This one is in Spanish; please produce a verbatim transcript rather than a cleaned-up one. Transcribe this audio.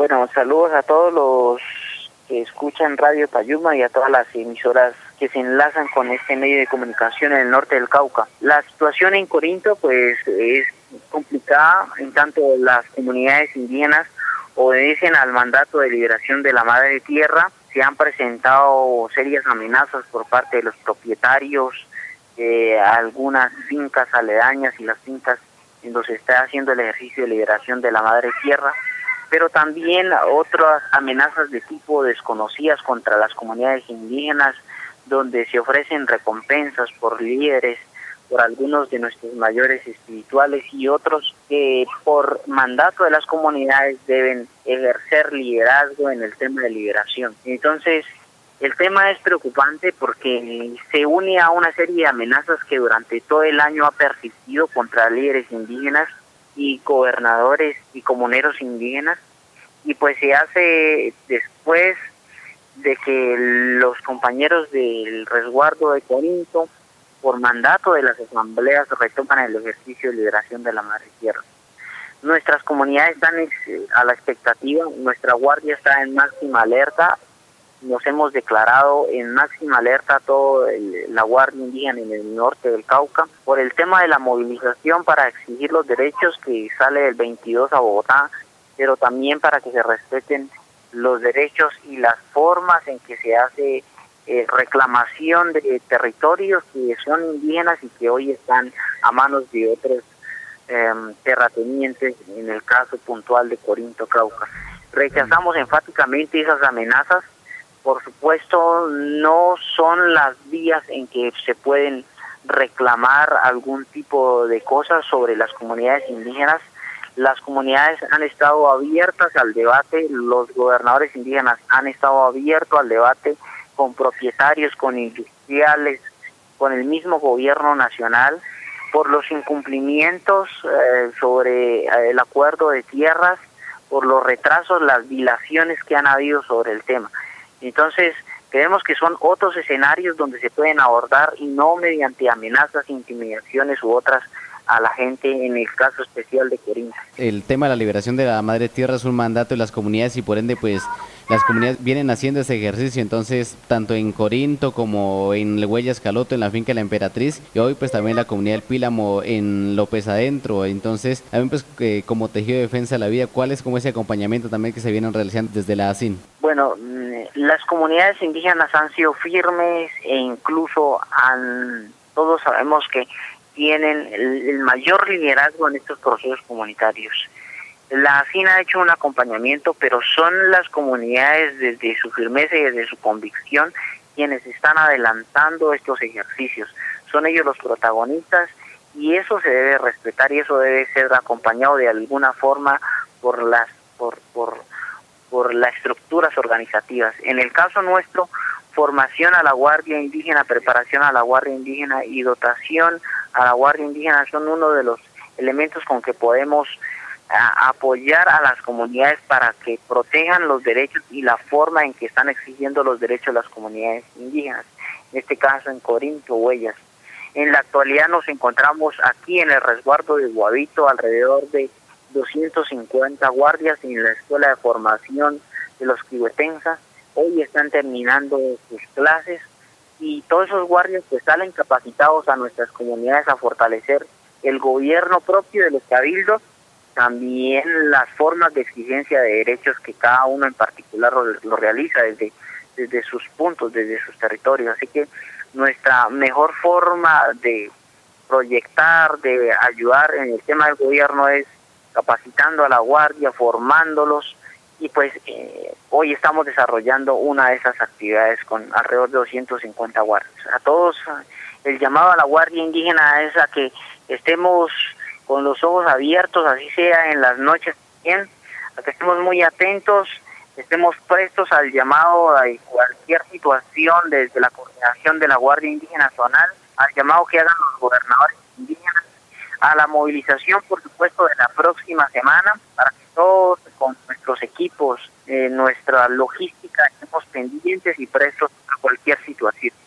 Bueno, saludos a todos los que escuchan Radio Payuma y a todas las emisoras que se enlazan con este medio de comunicación en el norte del Cauca. La situación en Corinto pues es complicada, en tanto las comunidades indígenas obedecen al mandato de liberación de la Madre Tierra. Se han presentado serias amenazas por parte de los propietarios de algunas fincas aledañas y las fincas en donde se está haciendo el ejercicio de liberación de la Madre Tierra, pero también otras amenazas de tipo desconocidas contra las comunidades indígenas, donde se ofrecen recompensas por líderes, por algunos de nuestros mayores espirituales y otros que por mandato de las comunidades deben ejercer liderazgo en el tema de liberación. Entonces, el tema es preocupante porque se une a una serie de amenazas que durante todo el año ha persistido contra líderes indígenas y gobernadores y comuneros indígenas, y pues se hace después de que los compañeros del resguardo de Corinto, por mandato de las asambleas, retoman el ejercicio de liberación de la Madre Tierra. Nuestras comunidades están a la expectativa, nuestra guardia está en máxima alerta, nos hemos declarado en máxima alerta toda la guardia indígena en el norte del Cauca por el tema de la movilización para exigir los derechos que sale del veintidós a Bogotá, pero también para que se respeten los derechos y las formas en que se hace eh, reclamación de territorios que son indígenas y que hoy están a manos de otros eh, terratenientes, en el caso puntual de Corinto, Cauca. Rechazamos enfáticamente esas amenazas. Por supuesto, no son las vías en que se pueden reclamar algún tipo de cosas sobre las comunidades indígenas. Las comunidades han estado abiertas al debate, los gobernadores indígenas han estado abiertos al debate con propietarios, con industriales, con el mismo gobierno nacional, por los incumplimientos eh, sobre el acuerdo de tierras, por los retrasos, las dilaciones que han habido sobre el tema. Entonces, creemos que son otros escenarios donde se pueden abordar y no mediante amenazas, intimidaciones u otras a la gente, en el caso especial de Corinto. El tema de la liberación de la Madre Tierra es un mandato de las comunidades y por ende pues las comunidades vienen haciendo ese ejercicio, entonces tanto en Corinto como en Huellas Caloto, en la finca de la Emperatriz, y hoy pues también la comunidad del Pílamo en López Adentro. Entonces también pues eh, como tejido de defensa de la vida, ¿cuál es como ese acompañamiento también que se vienen realizando desde la A S I N? Bueno, las comunidades indígenas han sido firmes e incluso han, todos sabemos que tienen el, el mayor liderazgo en estos procesos comunitarios. La A S I N ha hecho un acompañamiento, pero son las comunidades desde su firmeza y desde su convicción quienes están adelantando estos ejercicios. Son ellos los protagonistas y eso se debe respetar y eso debe ser acompañado de alguna forma por las por por por las estructuras organizativas. En el caso nuestro, formación a la Guardia Indígena, preparación a la Guardia Indígena y dotación a la Guardia Indígena son uno de los elementos con que podemos a, apoyar a las comunidades para que protejan los derechos y la forma en que están exigiendo los derechos de las comunidades indígenas, en este caso en Corinto, Huellas. En la actualidad nos encontramos aquí en el resguardo de Guavito, alrededor de doscientos cincuenta guardias en la escuela de formación de los quihuetensas. Hoy están terminando sus clases y todos esos guardias pues salen capacitados a nuestras comunidades a fortalecer el gobierno propio de los cabildos, también las formas de exigencia de derechos que cada uno en particular lo, lo realiza desde, desde sus puntos, desde sus territorios. Así que nuestra mejor forma de proyectar, de ayudar en el tema del gobierno es capacitando a la guardia, formándolos, y pues eh, hoy estamos desarrollando una de esas actividades con alrededor de doscientos cincuenta guardias. A todos, el llamado a la Guardia Indígena es a que estemos con los ojos abiertos, así sea en las noches también, a que estemos muy atentos, estemos prestos al llamado a cualquier situación desde la coordinación de la Guardia Indígena Zonal, al llamado que hagan los gobernadores indígenas, a la movilización, por supuesto, de la próxima semana, para que todos con nuestros equipos, eh, nuestra logística, estemos pendientes y prestos a cualquier situación.